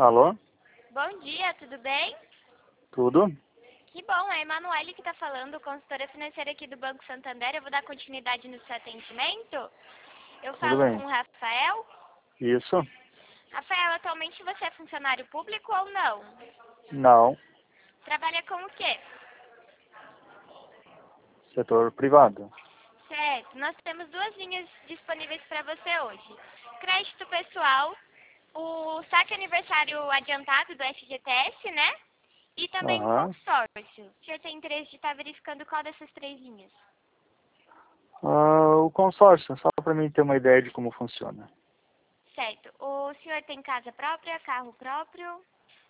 Alô? Bom dia, tudo bem? Tudo? Que bom, é a Emanuele que está falando, consultora financeira aqui do Banco Santander. Eu vou dar continuidade no seu atendimento. Eu Tudo falo com bem. o Rafael. Isso? Rafael, atualmente você é funcionário público ou não? Não. Trabalha com o quê? Setor privado. Certo, nós temos duas linhas disponíveis para você hoje. Crédito pessoal, o saque aniversário adiantado do FGTS, né? E também o Aham. consórcio. O senhor tem interesse de estar verificando qual dessas três linhas? O consórcio, só para mim ter uma ideia de como funciona. Certo. O senhor tem casa própria, carro próprio?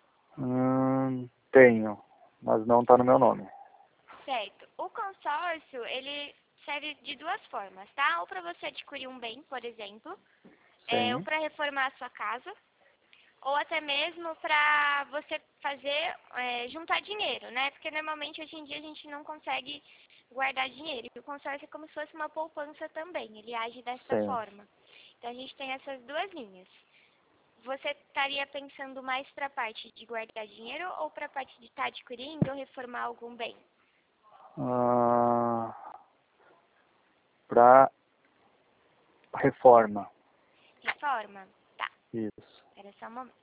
Tenho, mas não está no meu nome. Certo. O consórcio, ele serve de duas formas, tá? Ou para você adquirir um bem, por exemplo, ou Sim, para reformar a sua casa, ou até mesmo para você fazer, juntar dinheiro, né? Porque normalmente hoje em dia a gente não consegue guardar dinheiro. E o consórcio é como se fosse uma poupança também, ele age dessa sim. forma. Então a gente tem essas duas linhas. Você estaria pensando mais para a parte de guardar dinheiro ou para a parte de estar adquirindo ou reformar algum bem? Para reforma. Reforma? Tá, Isso. espera só um momento.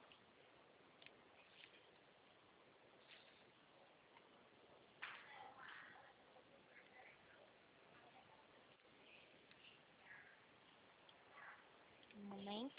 Um momento.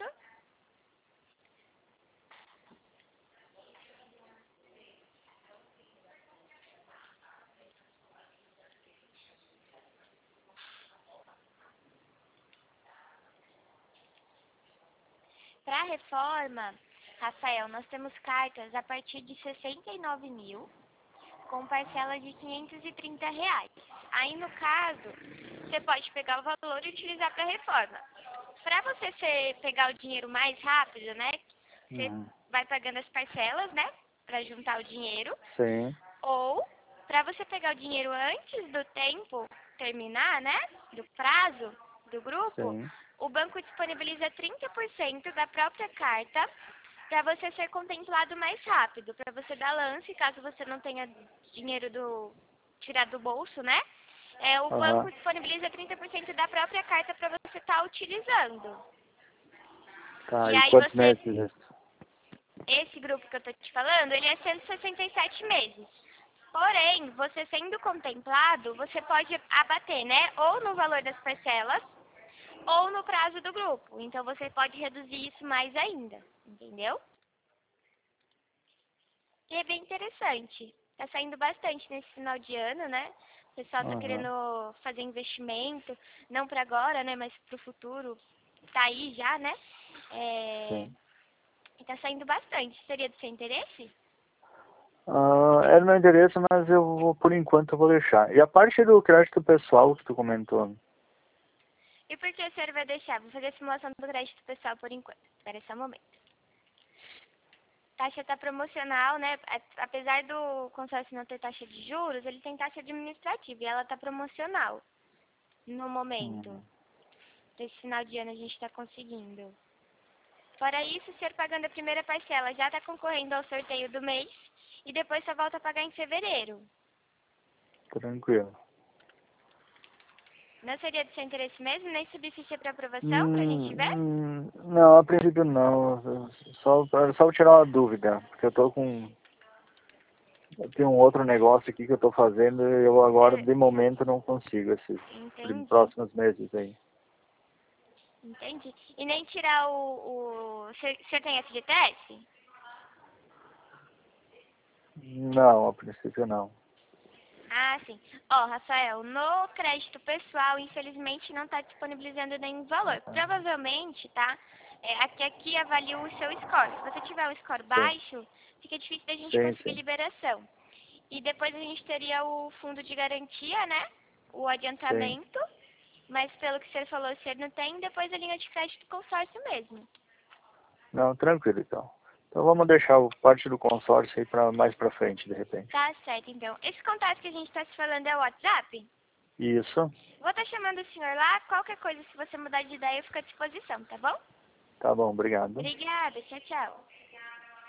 Para a reforma, Rafael, nós temos cartas a partir de 69 mil, com parcela de R$ 530. Aí, no caso, você pode pegar o valor e utilizar para a reforma. Para você pegar o dinheiro mais rápido, né? Você Uhum. vai pagando as parcelas, né? Para juntar o dinheiro. Sim, Ou, para você pegar o dinheiro antes do tempo terminar, né? Do prazo do grupo, sim. o banco disponibiliza 30% da própria carta para você ser contemplado mais rápido, para você dar lance, caso você não tenha dinheiro tirado do bolso, né? O banco Aham. disponibiliza 30% da própria carta para você estar utilizando. Tá, E e aí quantos você, meses isso? esse grupo que eu tô te falando, ele é 167 meses. Porém, você sendo contemplado, você pode abater, né? Ou no valor das parcelas, ou no prazo do grupo. Então, você pode reduzir isso mais ainda, entendeu? E é bem interessante. Tá saindo bastante nesse final de ano, né? O pessoal tá Aham. querendo fazer investimento, não para agora, né? Mas pro futuro. Tá aí já, né? É... Sim. E tá saindo bastante. Seria do seu interesse? É do meu interesse, mas por enquanto, eu vou deixar. E a parte do crédito pessoal que tu comentou? E por que o senhor vai deixar? Vou fazer a simulação do crédito pessoal por enquanto. Espera só um momento. Taxa tá promocional, né? Apesar do consórcio não ter taxa de juros, ele tem taxa administrativa e ela tá promocional no momento. Uhum. Esse final de ano a gente está conseguindo. Fora isso, o senhor pagando a primeira parcela já está concorrendo ao sorteio do mês e depois só volta a pagar em fevereiro. Tranquilo. Não seria do seu interesse mesmo? Nem subir ficha para aprovação para a gente ver? Não, a princípio não. Só tirar uma dúvida, porque eu tenho um outro negócio aqui que eu estou fazendo e eu agora, É, de momento, não consigo esses entendi, próximos meses aí. entendi. E nem tirar o senhor tem FGTS? Não, a princípio não. Ah, sim. Ó, Rafael, no crédito pessoal, infelizmente, não está disponibilizando nenhum valor. Provavelmente, tá? Aqui avalia o seu score. Se você tiver um score Sim, baixo, fica difícil da gente sim, conseguir sim. liberação. E depois a gente teria o fundo de garantia, né? O Sim. adiantamento. Mas pelo que você falou, você não tem, depois a linha de crédito consórcio mesmo. Não, tranquilo então. Então vamos deixar o parte do consórcio aí para mais para frente, de repente. Tá certo, então. Esse contato que a gente está se falando é o WhatsApp? Isso, Vou estar chamando o senhor lá. Qualquer coisa, se você mudar de ideia, eu fico à disposição, tá bom? tá bom, obrigado. Obrigada, tchau, tchau.